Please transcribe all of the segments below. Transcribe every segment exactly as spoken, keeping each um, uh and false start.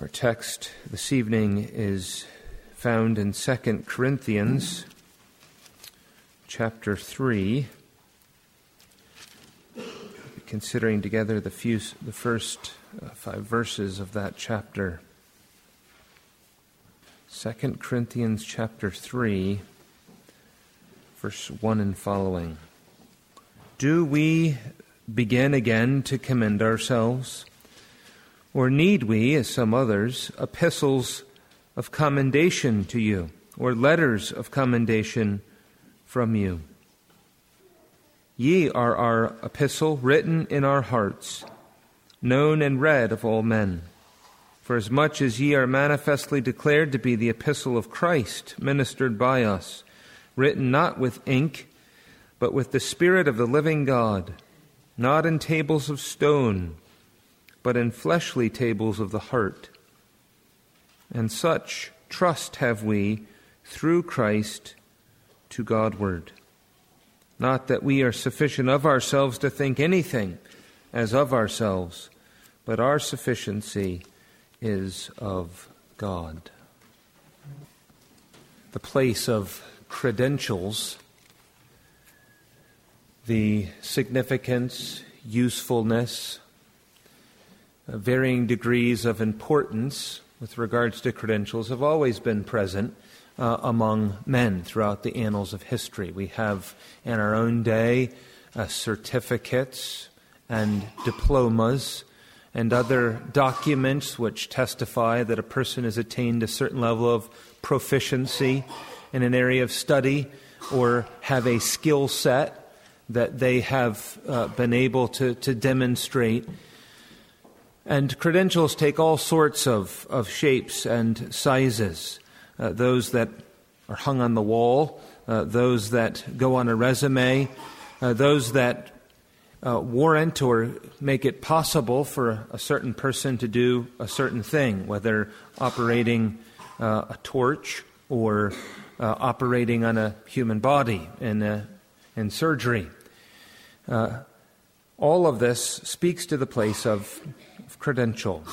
Our text this evening is found in Second Corinthians chapter three. Considering together the few, the first uh, five verses of that chapter. Second Corinthians chapter three, verse one and following. Do we begin again to commend ourselves? Or need we, as some others, epistles of commendation to you, or letters of commendation from you? Ye are our epistle, written in our hearts, known and read of all men. For as much as ye are manifestly declared to be the epistle of Christ, ministered by us, written not with ink, but with the Spirit of the living God, not in tables of stone, but in fleshly tables of the heart. And such trust have we through Christ to Godward. Not that we are sufficient of ourselves to think anything as of ourselves, but our sufficiency is of God. The place of credentials, the significance, usefulness, varying degrees of importance with regards to credentials have always been present uh, among men throughout the annals of history. We have in our own day uh, certificates and diplomas and other documents which testify that a person has attained a certain level of proficiency in an area of study or have a skill set that they have uh, been able to, to demonstrate. And credentials take all sorts of, of shapes and sizes. Uh, those that are hung on the wall, uh, those that go on a resume, uh, those that uh, warrant or make it possible for a certain person to do a certain thing, whether operating uh, a torch or uh, operating on a human body in, a, in surgery. Uh, all of this speaks to the place of credential.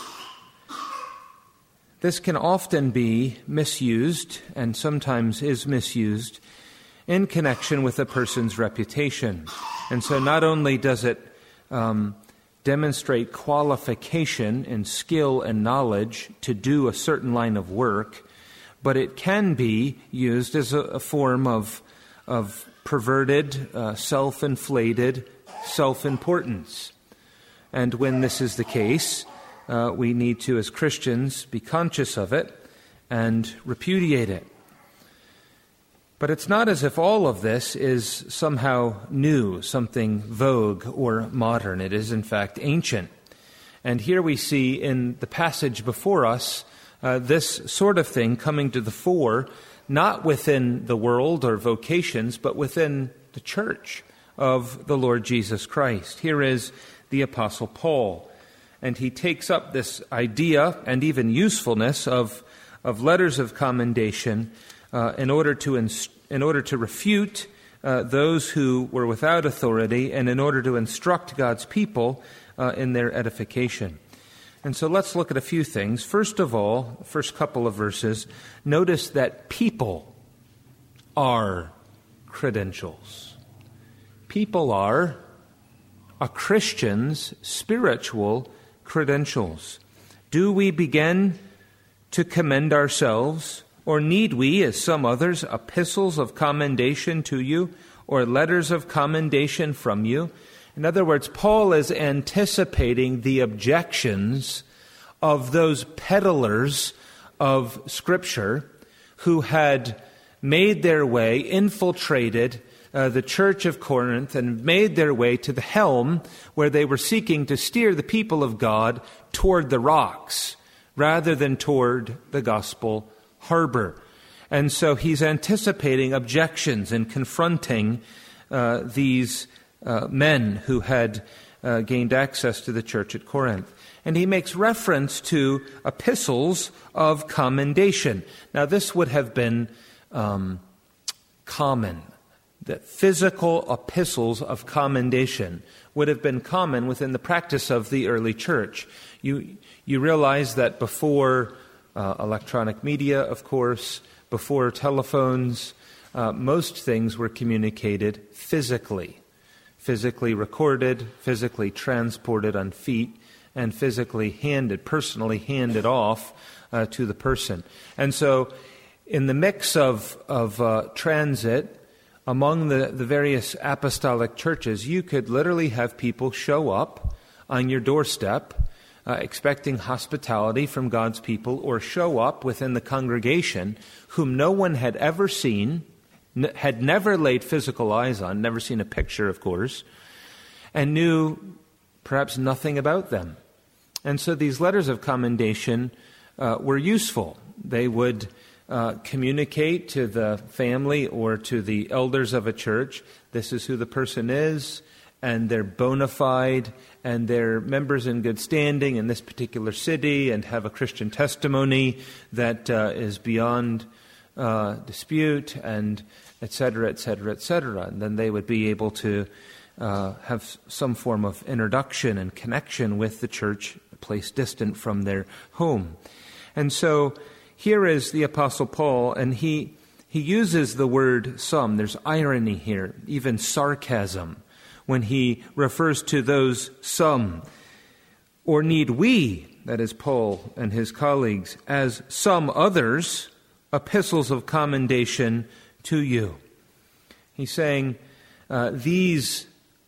This can often be misused, and sometimes is misused, in connection with a person's reputation. And so not only does it um, demonstrate qualification and skill and knowledge to do a certain line of work, but it can be used as a, a form of, of perverted, uh, self-inflated self-importance. And when this is the case, uh, we need to, as Christians, be conscious of it and repudiate it. But it's not as if all of this is somehow new, something vogue or modern. It is, in fact, ancient. And here we see in the passage before us uh, this sort of thing coming to the fore, not within the world or vocations, but within the church of the Lord Jesus Christ. Here is the Apostle Paul, and he takes up this idea and even usefulness of, of letters of commendation uh, in order to inst- in order to refute uh, those who were without authority and in order to instruct God's people uh, in their edification. And so let's look at a few things. First of all, the first couple of verses, notice that people are credentials. People are a Christian's spiritual credentials. Do we begin to commend ourselves, or need we, as some others, epistles of commendation to you, or letters of commendation from you? In other words, Paul is anticipating the objections of those peddlers of Scripture who had made their way, infiltrated Uh, the church of Corinth and made their way to the helm where they were seeking to steer the people of God toward the rocks rather than toward the gospel harbor. And so he's anticipating objections and confronting uh, these uh, men who had uh, gained access to the church at Corinth. And he makes reference to epistles of commendation. Now, this would have been um, common. That physical epistles of commendation would have been common within the practice of the early church. You, you realize that before uh, electronic media, of course, before telephones, uh, most things were communicated physically, physically recorded, physically transported on feet, and physically handed, personally handed off uh, to the person. And so in the mix of, of uh, transit among the, the various apostolic churches, you could literally have people show up on your doorstep uh, expecting hospitality from God's people, or show up within the congregation whom no one had ever seen, n- had never laid physical eyes on, never seen a picture, of course, and knew perhaps nothing about them. And so these letters of commendation uh, were useful. They would uh, communicate to the family or to the elders of a church, this is who the person is, and they're bona fide, and they're members in good standing in this particular city, and have a Christian testimony that uh, is beyond uh, dispute, and et cetera, et cetera, et cetera. And then they would be able to uh, have some form of introduction and connection with the church, a place distant from their home. And so here is the Apostle Paul, and he he uses the word some. There's irony here, even sarcasm, when he refers to those some. Or need we, that is Paul and his colleagues, as some others, epistles of commendation to you. He's saying uh, these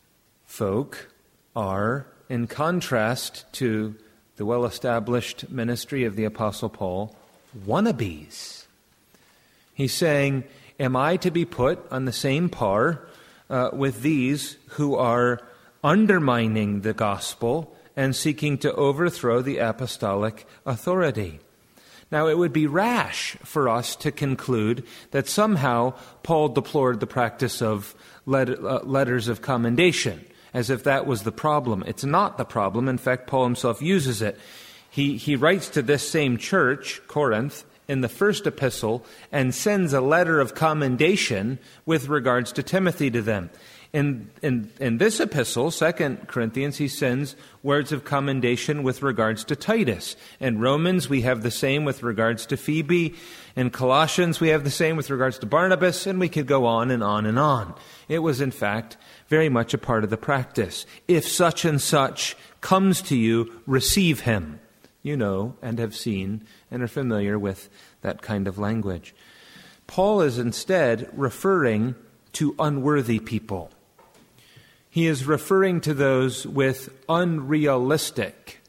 folk are, in contrast to the well-established ministry of the Apostle Paul, wannabes. He's saying, am I to be put on the same par uh, with these who are undermining the gospel and seeking to overthrow the apostolic authority? Now, it would be rash for us to conclude that somehow Paul deplored the practice of let- uh, letters of commendation, as if that was the problem. It's not the problem. In fact, Paul himself uses it. He, he writes to this same church, Corinth, in the first epistle, and sends a letter of commendation with regards to Timothy to them. In, in, in this epistle, Second Corinthians, he sends words of commendation with regards to Titus. In Romans, we have the same with regards to Phoebe. In Colossians, we have the same with regards to Barnabas, and we could go on and on and on. It was, in fact, very much a part of the practice. If such and such comes to you, receive him. You know and have seen and are familiar with that kind of language. Paul is instead referring to unworthy people. He is referring to those with unrealistic,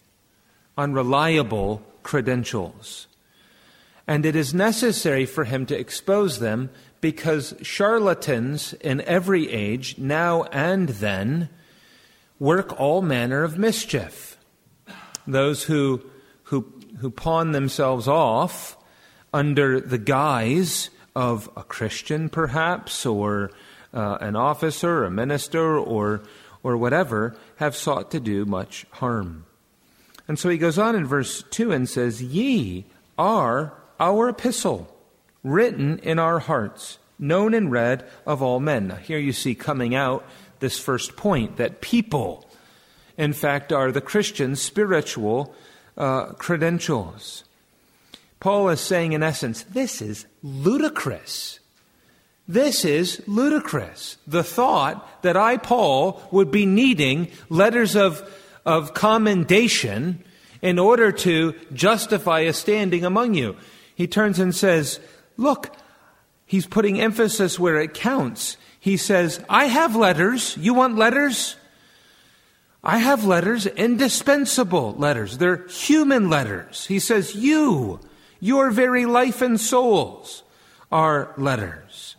unreliable credentials. And it is necessary for him to expose them because charlatans in every age, now and then, work all manner of mischief. Those who who who pawn themselves off under the guise of a Christian, perhaps, or uh, an officer, a minister, or or whatever, have sought to do much harm. And so he goes on in verse two and says, "Ye are our epistle, written in our hearts, known and read of all men." Now here you see coming out this first point, that people, in fact, are the Christian's spiritual uh, credentials. Paul is saying, in essence, this is ludicrous. This is ludicrous. The thought that I, Paul, would be needing letters of, of commendation in order to justify a standing among you. He turns and says, look, he's putting emphasis where it counts. He says, I have letters. You want letters? I have letters, indispensable letters. They're human letters. He says, you, your very life and souls are letters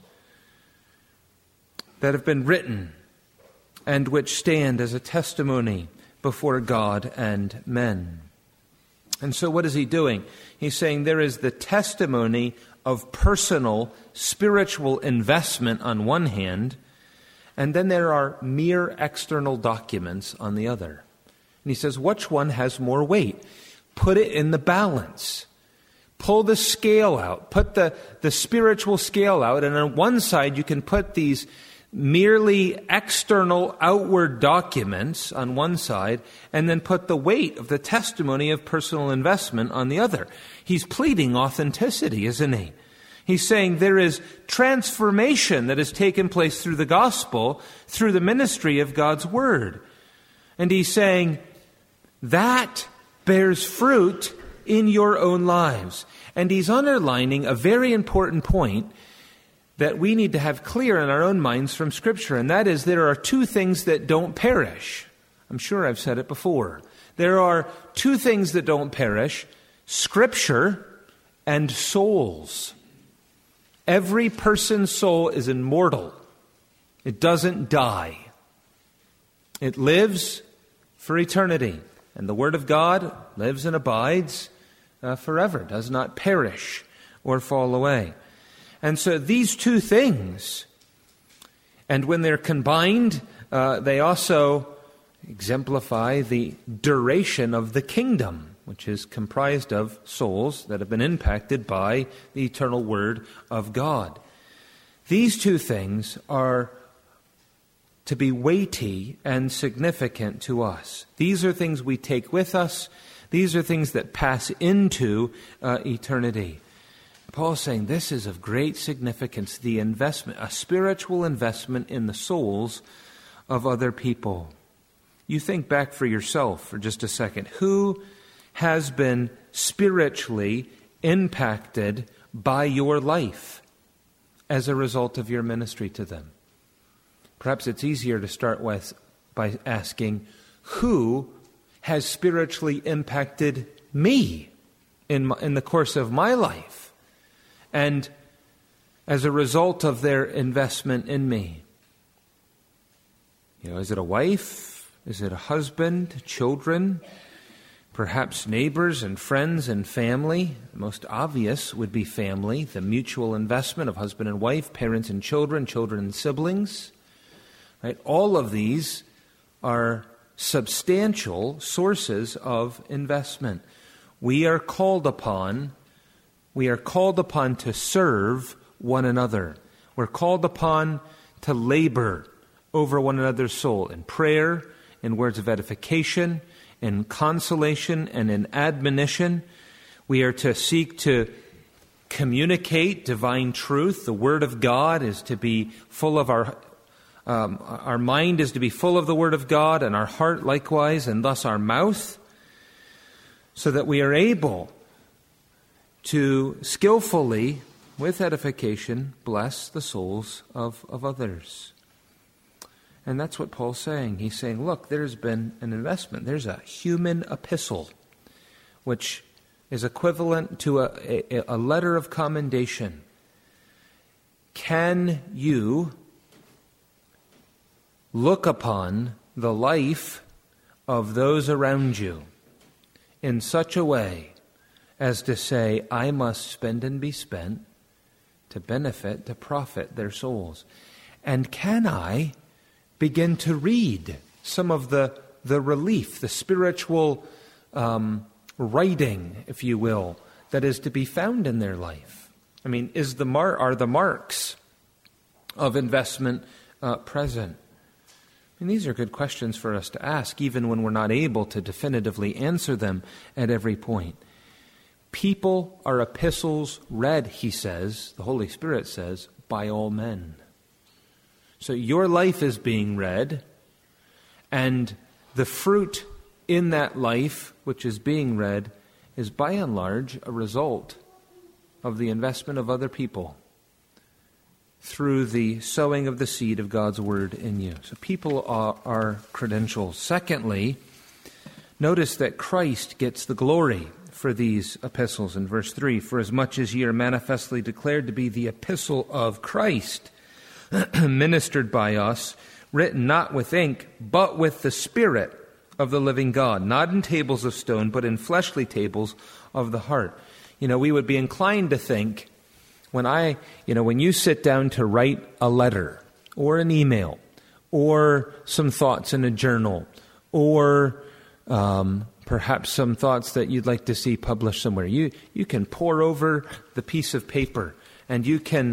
that have been written and which stand as a testimony before God and men. And so what is he doing? He's saying there is the testimony of personal spiritual investment on one hand, and then there are mere external documents on the other. And he says, which one has more weight? Put it in the balance. Pull the scale out. Put the, the spiritual scale out, and on one side you can put these, merely external, outward documents on one side, and then put the weight of the testimony of personal investment on the other. He's pleading authenticity, isn't he? He's saying there is transformation that has taken place through the gospel, through the ministry of God's word. And he's saying that bears fruit in your own lives. And he's underlining a very important point that we need to have clear in our own minds from Scripture, and that is there are two things that don't perish. I'm sure I've said it before. There are two things that don't perish: Scripture and souls. Every person's soul is immortal. It doesn't die. It lives for eternity. And the Word of God lives and abides uh, forever, does not perish or fall away. And so these two things, and when they're combined, uh, they also exemplify the duration of the kingdom, which is comprised of souls that have been impacted by the eternal Word of God. These two things are to be weighty and significant to us. These are things we take with us. These are things that pass into uh, eternity. Paul's saying this is of great significance, the investment, a spiritual investment in the souls of other people. You think back for yourself for just a second. Who has been spiritually impacted by your life as a result of your ministry to them? Perhaps it's easier to start with by asking, who has spiritually impacted me in my, in the course of my life, and as a result of their investment in me? You know, is it a wife? Is it a husband, children? Perhaps neighbors and friends and family. The most obvious would be family, the mutual investment of husband and wife, parents and children, children and siblings. Right? All of these are substantial sources of investment. We are called upon, we are called upon to serve one another. We're called upon to labor over one another's soul in prayer, in words of edification, in consolation, and in admonition. We are to seek to communicate divine truth. The Word of God is to be full of our, um, our mind is to be full of the Word of God, and our heart likewise, and thus our mouth, so that we are able to skillfully, with edification, bless the souls of, of others. And that's what Paul's saying. He's saying, look, there's been an investment. There's a human epistle, which is equivalent to a, a, a letter of commendation. Can you look upon the life of those around you in such a way as to say, I must spend and be spent to benefit, to profit their souls? And can I begin to read some of the, the relief, the spiritual um, writing, if you will, that is to be found in their life? I mean, is the mar- are the marks of investment uh, present? And these are good questions for us to ask, even when we're not able to definitively answer them at every point. People are epistles read, he says, the Holy Spirit says, by all men. So your life is being read, and the fruit in that life, which is being read, is by and large a result of the investment of other people through the sowing of the seed of God's Word in you. So people are, are credentials. Secondly, notice that Christ gets the glory for these epistles in verse three. For as much as ye are manifestly declared to be the epistle of Christ, ministered by us, written not with ink, but with the Spirit of the living God, not in tables of stone, but in fleshly tables of the heart. You know, we would be inclined to think, when I, you know, when you sit down to write a letter, or an email, or some thoughts in a journal, or um, perhaps some thoughts that you'd like to see published somewhere, you you can pore over the piece of paper, and you can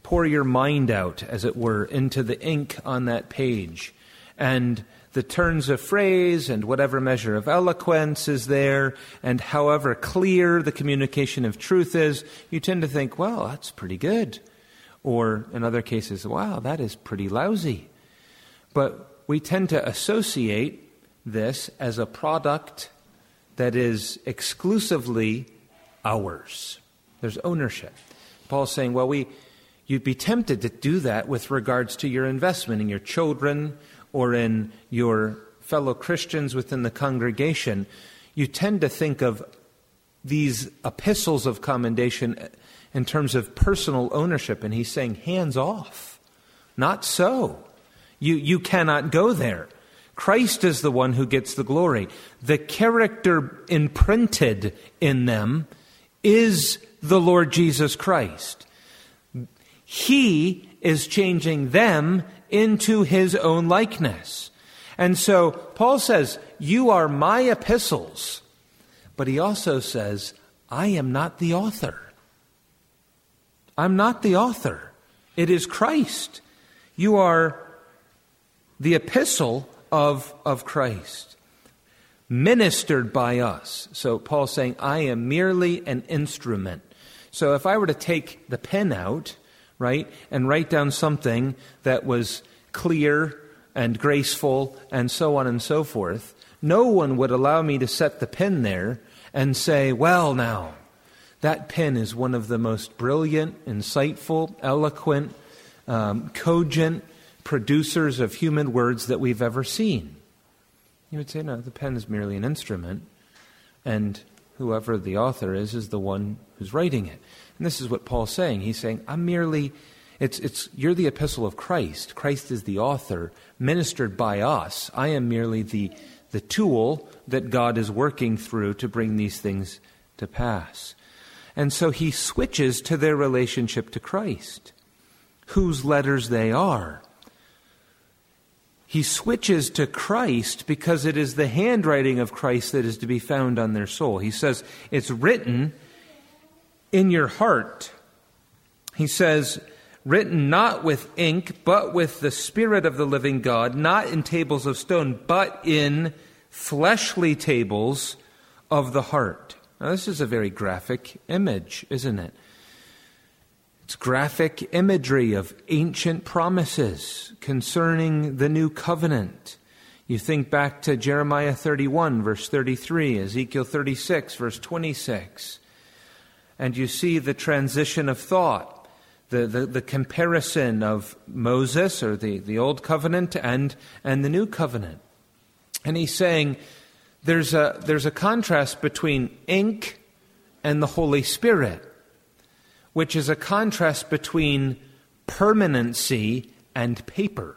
pour your mind out, as it were, into the ink on that page. And the turns of phrase and whatever measure of eloquence is there, and however clear the communication of truth is, you tend to think, well, that's pretty good. Or in other cases, wow, that is pretty lousy. But we tend to associate this as a product that is exclusively ours. There's ownership. Paul's saying, well, we you'd be tempted to do that with regards to your investment in your children or in your fellow Christians within the congregation. You tend to think of these epistles of commendation in terms of personal ownership. And he's saying, hands off. Not so. You, you cannot go there. Christ is the one who gets the glory. The character imprinted in them is the Lord Jesus Christ. He is changing them into his own likeness. And so Paul says, you are my epistles. But he also says, I am not the author. I'm not the author. It is Christ. You are the epistle of, of Christ, ministered by us. So Paul's saying, I am merely an instrument. So if I were to take the pen out, right, and write down something that was clear and graceful and so on and so forth, no one would allow me to set the pen there and say, well, now, that pen is one of the most brilliant, insightful, eloquent, um, cogent producers of human words that we've ever seen. You would say, no, the pen is merely an instrument, and whoever the author is, is the one who's writing it. And this is what Paul's saying. He's saying, I'm merely, it's, it's, you're the epistle of Christ. Christ is the author, ministered by us. I am merely the, the tool that God is working through to bring these things to pass. And so he switches to their relationship to Christ, whose letters they are. He switches to Christ because it is the handwriting of Christ that is to be found on their soul. He says, it's written in your heart. He says, written not with ink, but with the Spirit of the living God, not in tables of stone, but in fleshly tables of the heart. Now, this is a very graphic image, isn't it? It's graphic imagery of ancient promises concerning the new covenant. You think back to Jeremiah thirty-one, verse thirty-three, Ezekiel thirty-six, verse twenty-six, and you see the transition of thought, the, the, the comparison of Moses, or the, the old covenant, and, and the new covenant. And he's saying there's a, there's a contrast between ink and the Holy Spirit, which is a contrast between permanency and paper.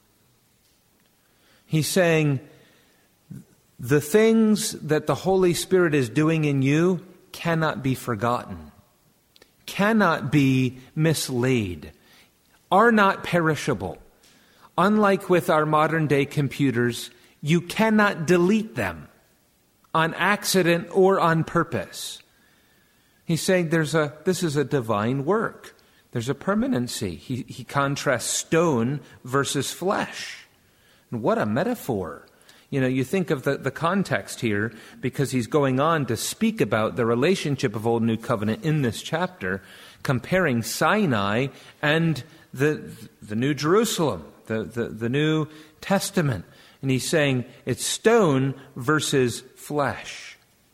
He's saying the things that the Holy Spirit is doing in you cannot be forgotten, cannot be mislaid, are not perishable. Unlike with our modern day computers, you cannot delete them on accident or on purpose. He's saying there's a this is a divine work. There's a permanency. He, he contrasts stone versus flesh. And what a metaphor. You know, you think of the, the context here, because he's going on to speak about the relationship of Old and New Covenant in this chapter, comparing Sinai and the the New Jerusalem, the, the, the New Testament. And he's saying it's stone versus flesh.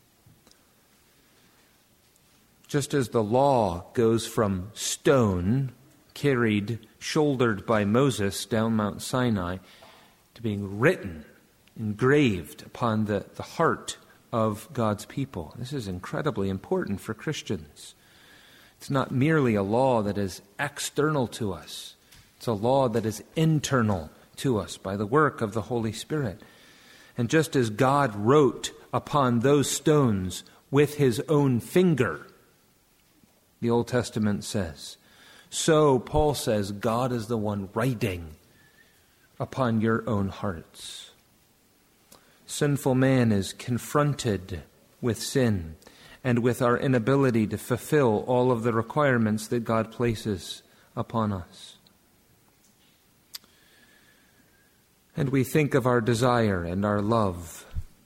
Just as the law goes from stone, carried, shouldered by Moses down Mount Sinai, to being written, engraved upon the, the heart of God's people. This is incredibly important for Christians. It's not merely a law that is external to us. It's a law that is internal to us by the work of the Holy Spirit. And just as God wrote upon those stones with his own finger, the Old Testament says, so Paul says God is the one writing upon your own hearts. Sinful man is confronted with sin and with our inability to fulfill all of the requirements that God places upon us. And we think of our desire and our love,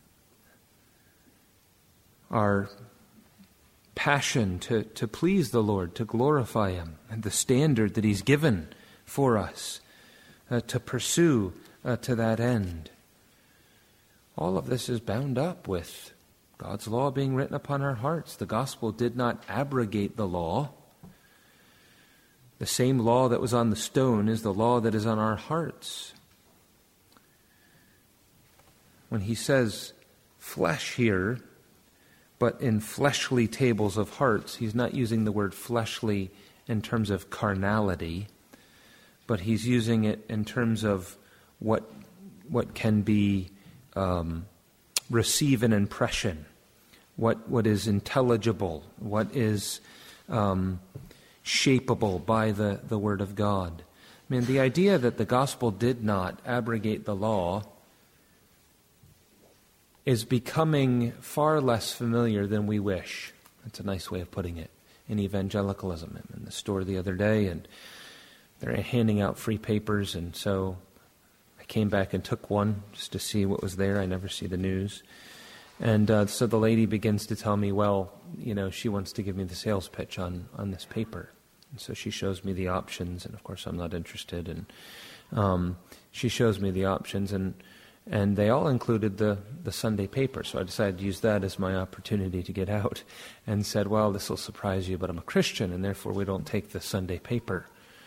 our passion to, to please the Lord, to glorify Him, and the standard that He's given for us uh, to pursue uh, to that end. All of this is bound up with God's law being written upon our hearts. The gospel did not abrogate the law. The same law that was on the stone is the law that is on our hearts. When he says flesh here, but in fleshly tables of hearts, he's not using the word fleshly in terms of carnality, but he's using it in terms of what what can be um, receive an impression, what what is intelligible, what is um, shapeable by the, the Word of God. I mean, the idea that the gospel did not abrogate the law is becoming far less familiar than we wish. That's a nice way of putting it. In evangelicalism, I'm in the store the other day, and they're handing out free papers, and so I came back and took one just to see what was there. I never see the news. And uh, so the lady begins to tell me, well, you know, she wants to give me the sales pitch on, on this paper. And so she shows me the options, and of course I'm not interested. And um, she shows me the options, and and they all included the, the Sunday paper. So I decided to use that as my opportunity to get out, and said, well, this will surprise you, but I'm a Christian, and therefore we don't take the Sunday paper.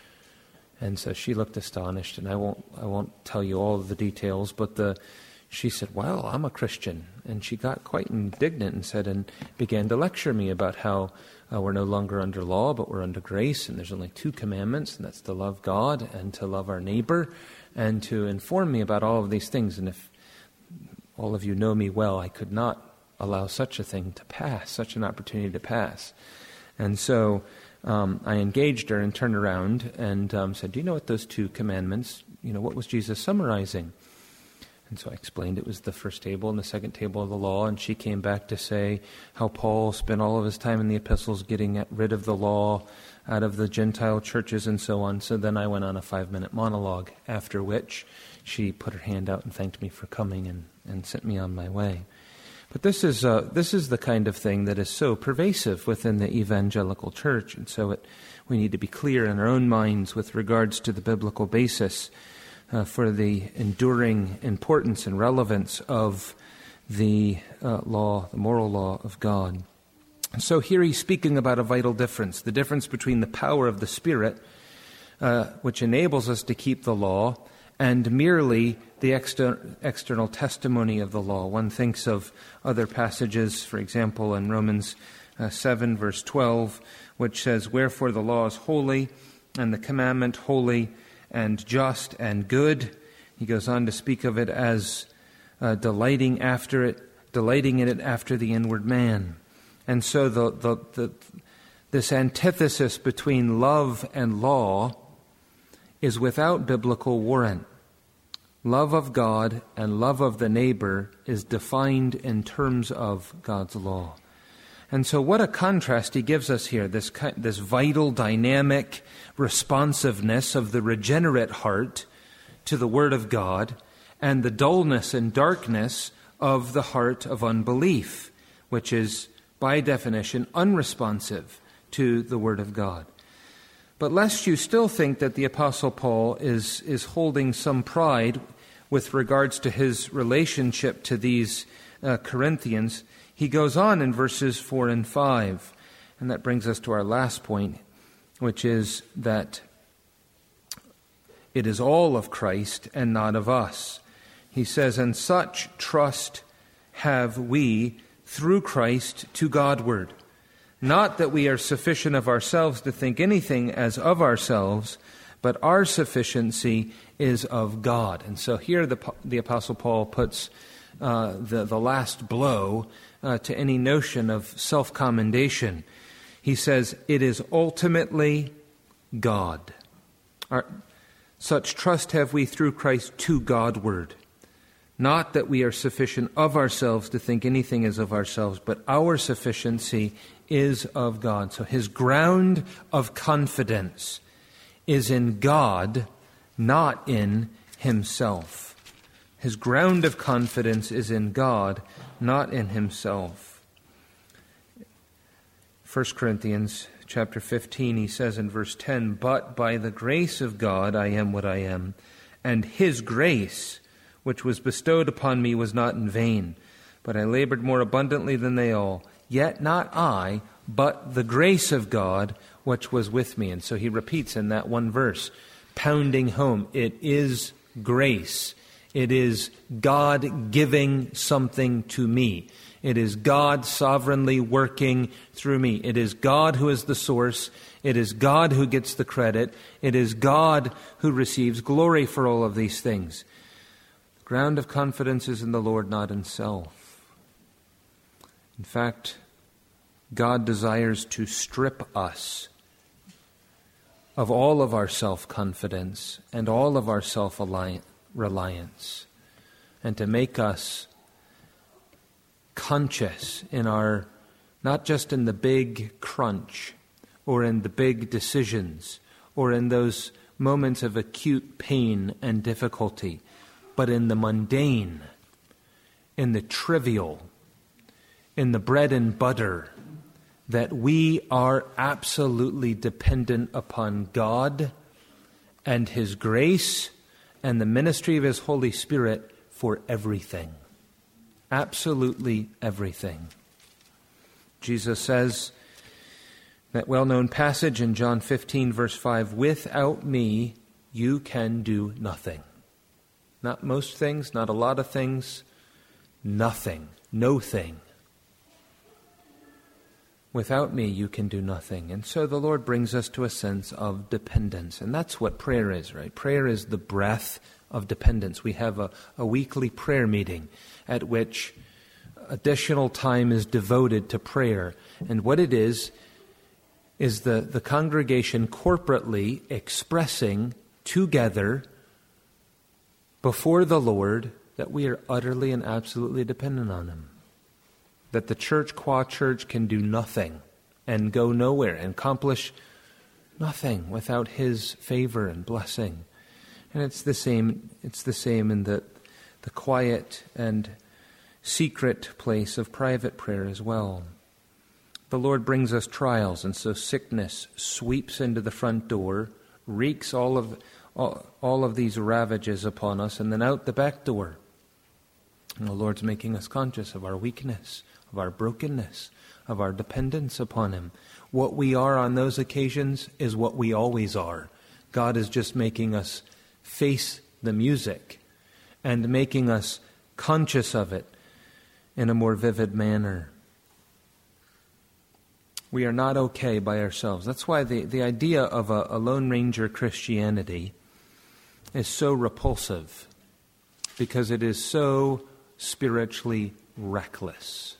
And so she looked astonished, and I won't I won't tell you all of the details, but the she said, well, I'm a Christian. And she got quite indignant and said, and began to lecture me about how uh, we're no longer under law, but we're under grace, and there's only two commandments, and that's to love God and to love our neighbor, and to inform me about all of these things. And if all of you know me well, I could not allow such a thing to pass, such an opportunity to pass. And so um, I engaged her and turned around and um, said, do you know what those two commandments, you know, what was Jesus summarizing? And so I explained it was the first table and the second table of the law, and she came back to say how Paul spent all of his time in the epistles getting rid of the law out of the Gentile churches and so on. So then I went on a five-minute monologue, after which she put her hand out and thanked me for coming and, and sent me on my way. But this is uh, this is the kind of thing that is so pervasive within the evangelical church, and so it, we need to be clear in our own minds with regards to the biblical basis Uh, for the enduring importance and relevance of the uh, law, the moral law of God. So here he's speaking about a vital difference, the difference between the power of the Spirit, uh, which enables us to keep the law, and merely the exter- external testimony of the law. One thinks of other passages, for example, in Romans uh, seven, verse twelve, which says, wherefore the law is holy, and the commandment holy, and just and good. He goes on to speak of it as uh, delighting after it, delighting in it after the inward man. And so the, the, the this antithesis between love and law is without biblical warrant. Love of God and love of the neighbor is defined in terms of God's law. And so what a contrast he gives us here, this this vital, dynamic responsiveness of the regenerate heart to the Word of God, and the dullness and darkness of the heart of unbelief, which is, by definition, unresponsive to the Word of God. But lest you still think that the Apostle Paul is, is holding some pride with regards to his relationship to these uh, Corinthians, he goes on in verses four and five, and that brings us to our last point, which is that it is all of Christ and not of us. He says, and such trust have we through Christ to Godward. Not that we are sufficient of ourselves to think anything as of ourselves, but our sufficiency is of God. And so here the, the Apostle Paul puts uh, the, the last blow uh, to any notion of self-commendation. He says, it is ultimately God. Our, such trust have we through Christ to Godward. Not that we are sufficient of ourselves to think anything as of ourselves, but our sufficiency is of God. So his ground of confidence is in God, not in himself. His ground of confidence is in God, not in himself. First Corinthians chapter fifteen, he says in verse ten, "But by the grace of God I am what I am, and his grace, which was bestowed upon me, was not in vain. But I labored more abundantly than they all. Yet not I, but the grace of God, which was with me." And so he repeats in that one verse, pounding home, it is grace. It is God giving something to me. It is God sovereignly working through me. It is God who is the source. It is God who gets the credit. It is God who receives glory for all of these things. The ground of confidence is in the Lord, not in self. In fact, God desires to strip us of all of our self-confidence and all of our self-reliance, and to make us conscious in our, not just in the big crunch or in the big decisions or in those moments of acute pain and difficulty, but in the mundane, in the trivial, in the bread and butter, that we are absolutely dependent upon God and his grace and the ministry of his Holy Spirit for everything. Absolutely everything. Jesus says, that well-known passage in John fifteen, verse five, "Without me, you can do nothing." Not most things, not a lot of things, nothing, no thing. Without me, you can do nothing. And so the Lord brings us to a sense of dependence. And that's what prayer is, right? Prayer is the breath of dependence. We have a, a weekly prayer meeting at which additional time is devoted to prayer. And what it is, is the, the congregation corporately expressing together before the Lord that we are utterly and absolutely dependent on him. That the church qua church can do nothing and go nowhere and accomplish nothing without his favor and blessing. And it's the same, it's the same in the, the quiet and secret place of private prayer as well. The Lord brings us trials, and so sickness sweeps into the front door, wreaks all of all, all of these ravages upon us, and then out the back door. And the Lord's making us conscious of our weakness, of our brokenness, of our dependence upon him. What we are on those occasions is what we always are. God is just making us face the music and making us conscious of it in a more vivid manner. We are not okay by ourselves. That's why the, the idea of a, a Lone Ranger Christianity is so repulsive, because it is so spiritually reckless.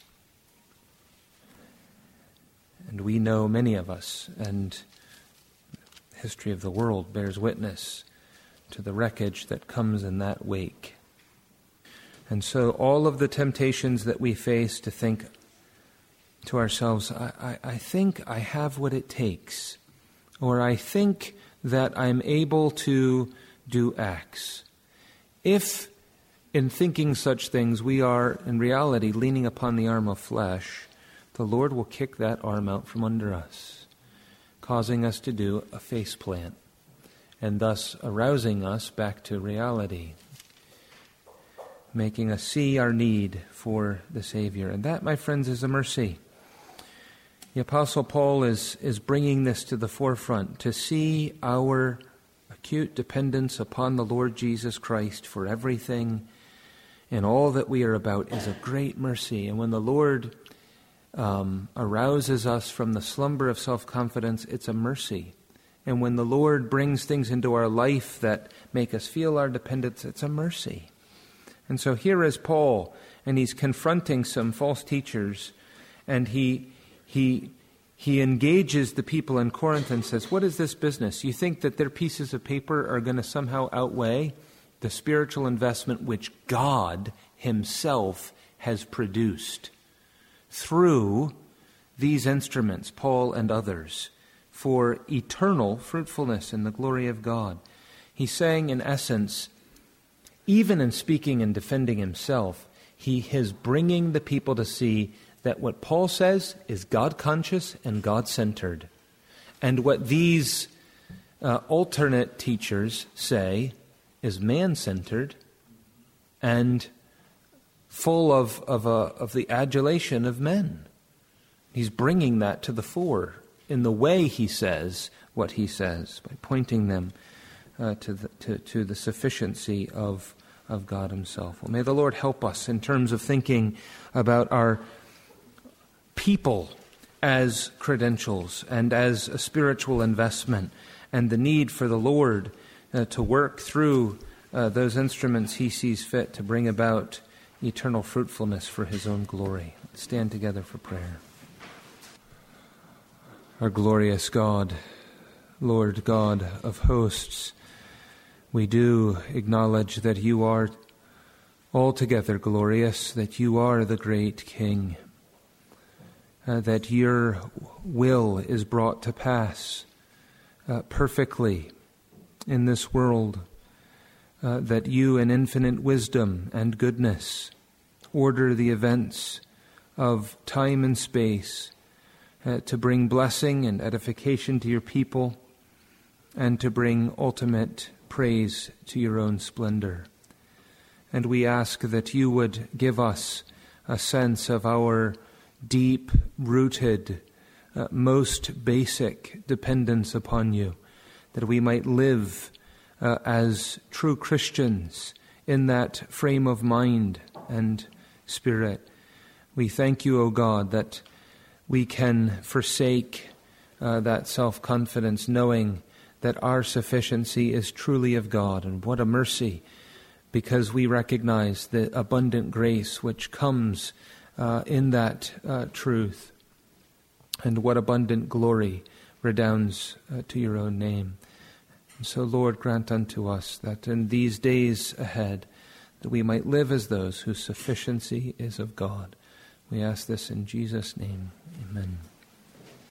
And we know, many of us, and the history of the world bears witness to the wreckage that comes in that wake. And so all of the temptations that we face to think to ourselves, I, I, I think I have what it takes, or I think that I'm able to do X. If in thinking such things we are in reality leaning upon the arm of flesh, the Lord will kick that arm out from under us, causing us to do a faceplant, and thus arousing us back to reality, making us see our need for the Savior. And that, my friends, is a mercy. The Apostle Paul is, is bringing this to the forefront, to see our acute dependence upon the Lord Jesus Christ for everything and all that we are about is a great mercy. And when the Lord um, arouses us from the slumber of self-confidence, it's a mercy. And when the Lord brings things into our life that make us feel our dependence, it's a mercy. And so here is Paul, and he's confronting some false teachers, and he he he engages the people in Corinth and says, what is this business? You think that their pieces of paper are going to somehow outweigh the spiritual investment which God himself has produced through these instruments, Paul and others, for eternal fruitfulness in the glory of God. He's saying, in essence, even in speaking and defending himself, he is bringing the people to see that what Paul says is God-conscious and God-centered. And what these uh, alternate teachers say is man-centered and full of, of, a, of the adulation of men. He's bringing that to the fore in the way he says what he says, by pointing them uh, to, the, to, to the sufficiency of, of God himself. Well, may the Lord help us in terms of thinking about our people as credentials and as a spiritual investment, and the need for the Lord uh, to work through uh, those instruments he sees fit to bring about eternal fruitfulness for his own glory. Let's stand together for prayer. Our glorious God, Lord God of hosts, we do acknowledge that you are altogether glorious, that you are the great King, uh, that your will is brought to pass uh, perfectly in this world, uh, that you in infinite wisdom and goodness order the events of time and space uh, to bring blessing and edification to your people and to bring ultimate praise to your own splendor. And we ask that you would give us a sense of our deep-rooted, uh, most basic dependence upon you, that we might live uh, as true Christians in that frame of mind and spirit. We thank you, O God, that we can forsake uh, that self-confidence, knowing that our sufficiency is truly of God. And what a mercy, because we recognize the abundant grace which comes uh, in that uh, truth. And what abundant glory redounds uh, to your own name. And so, Lord, grant unto us that in these days ahead, that we might live as those whose sufficiency is of God. We ask this in Jesus' name. Amen.